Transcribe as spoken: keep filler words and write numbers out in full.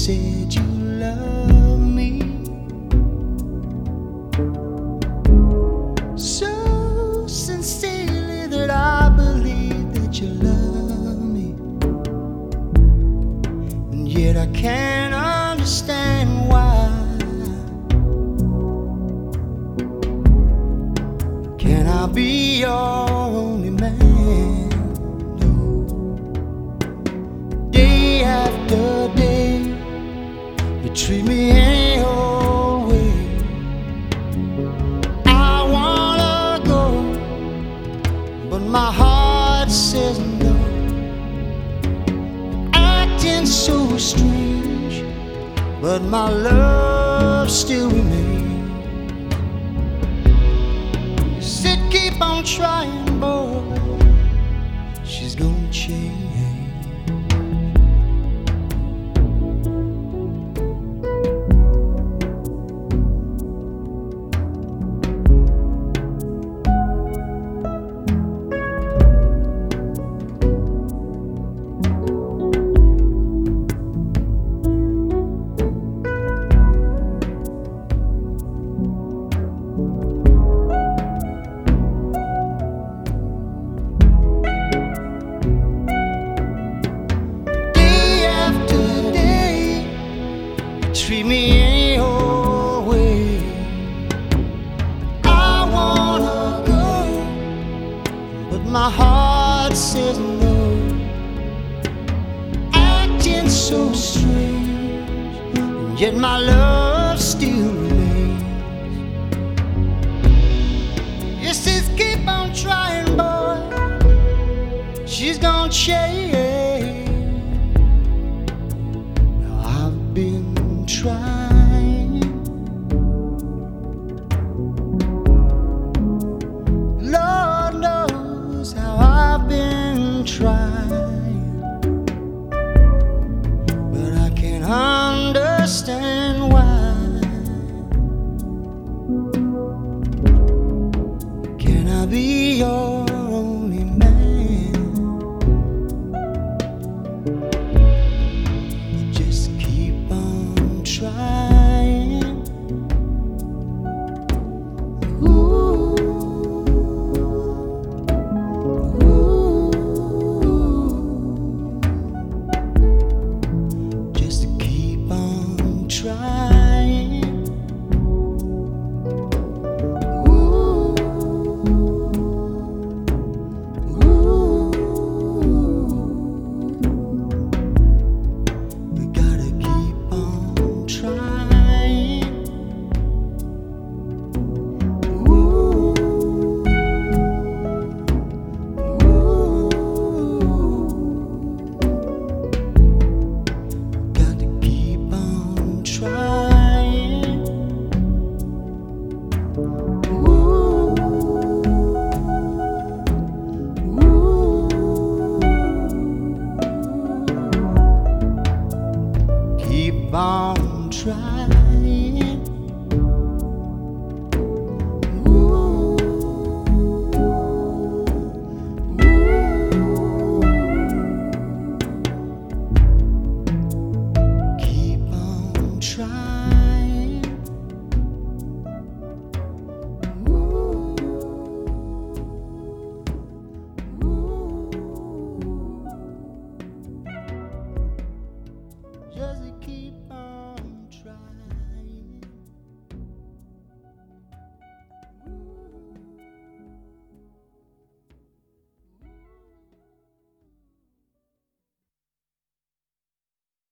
said you love me so sincerely that I believe that you love me, and yet I can't understand why. Can I be your only man? No. Day after day, you treat me any old way. I wanna go, but my heart says no. Acting so strange, but my love still remains. Keep on trying, boy, she's gonna change. Treat me any old way. I wanna go, but my heart says no. Acting so strange, and yet my love still remains. Yes, sis, keep on trying, boy, she's gonna change. Now I've been trying, Lord knows how I've been trying, but I can't understand why. Can I be your only man? Just keep on trying. Ooh, ooh, just to keep on trying. Ooh, ooh, we gotta keep on trying. Ooh, ooh, got to keep on trying. Ooh, ooh, keep on trying.